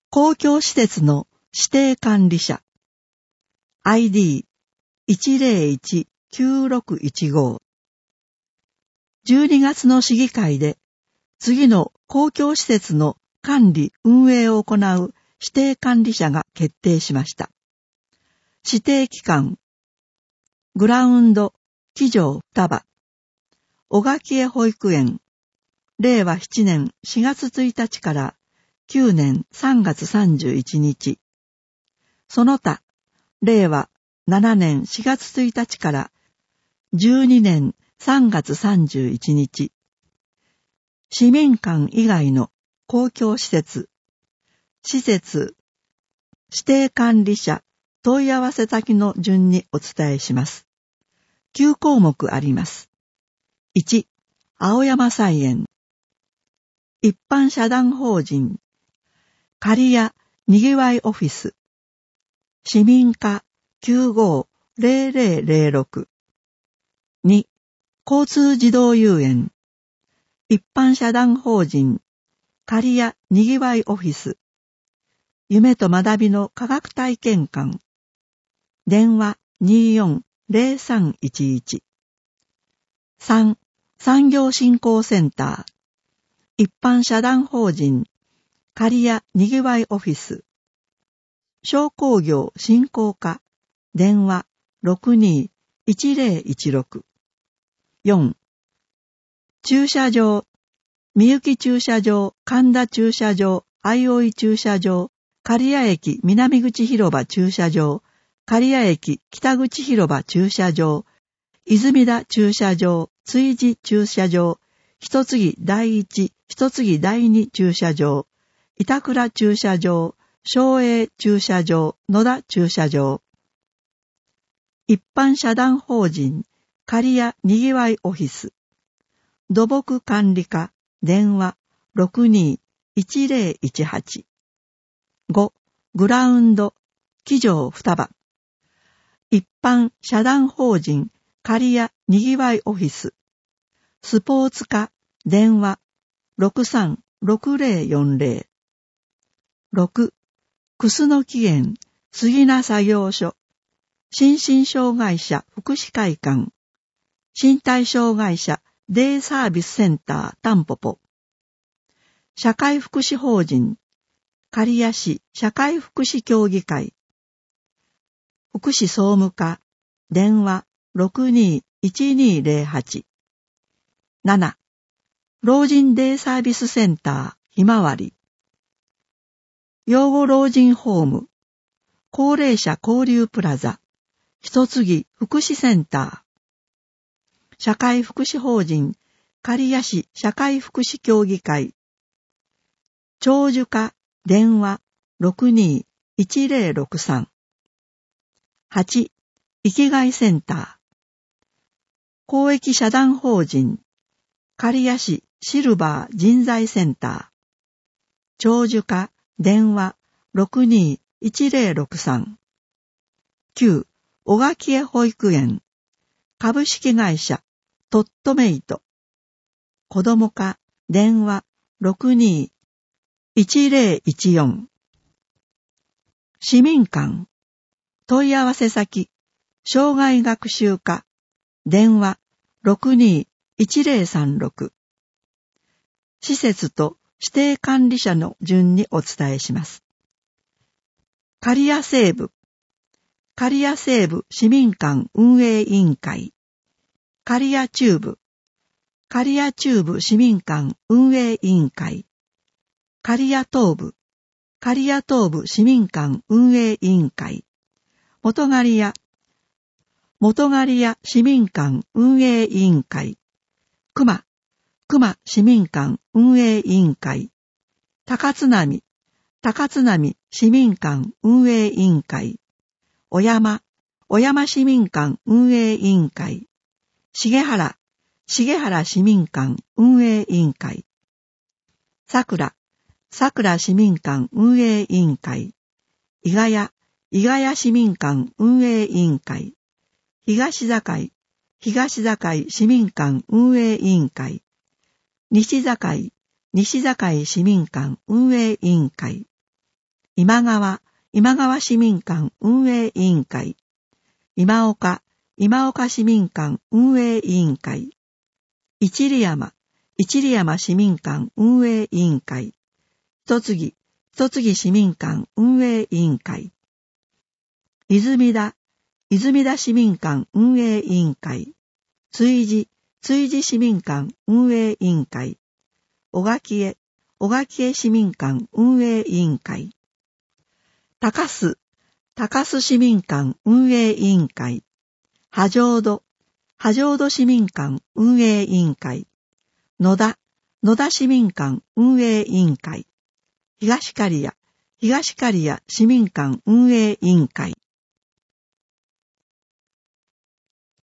公共施設の指定管理者 ID1019615 12月の市議会で次の公共施設の管理運営を行う指定管理者が決定しました。指定機関グラウンド機場双葉小垣江保育園令和7年4月1日から9年3月31日その他令和7年4月1日から12年3月31日市民館以外の公共施設指定管理者問い合わせ先の順にお伝えします。9項目あります。1、青山菜園一般社団法人刈谷にぎわいオフィス市民課 950006 2、交通児童遊園一般社団法人刈谷にぎわいオフィス夢と学びの科学体験館電話240311 3、産業振興センター一般社団法人刈谷にぎわいオフィス商工業振興課電話621016 4、駐車場みゆき駐車場神田駐車場相生駐車場刈谷駅南口広場駐車場刈谷駅北口広場駐車場泉田駐車場築地駐車場一杉第一一杉第二駐車場板倉駐車場松栄駐車場野田駐車場一般社団法人刈谷にぎわいオフィス土木管理課電話621018 5、グラウンド機場双葉一般社団法人刈谷にぎわいオフィススポーツ課電話636040 6、楠木園杉名作業所心身障害者福祉会館身体障害者デイサービスセンタータンポポ社会福祉法人刈谷市社会福祉協議会福祉総務課電話621208 7、老人デイサービスセンターひまわり養護老人ホーム高齢者交流プラザ一杉福祉センター社会福祉法人刈谷市社会福祉協議会長寿課電話621063 8、生きがいセンター公益社団法人刈谷市シルバー人材センター長寿課電話621063 9、小垣江保育園株式会社トットメイト子ども課電話621014 市民館問い合わせ先障害学習課電話621036施設と指定管理者の順にお伝えします。刈谷西部市民館運営委員会刈谷中部市民館運営委員会刈谷東部市民館運営委員会元刈谷市民館運営委員会熊市民館運営委員会高津波市民館運営委員会小山市民館運営委員会重原市民館運営委員会桜市民館運営委員会伊賀谷市民館運営委員会東堺市民館運営委員会西堺市民館運営委員会今川市民館運営委員会、今岡市民館運営委員会、一里山市民館運営委員会、一木市民館運営委員会、泉田市民館運営委員会、築地市民館運営委員会、小垣江市民館運営委員会、高須市民館運営委員会、波浄土市民館運営委員会、野田市民館運営委員会、東刈谷市民館運営委員会。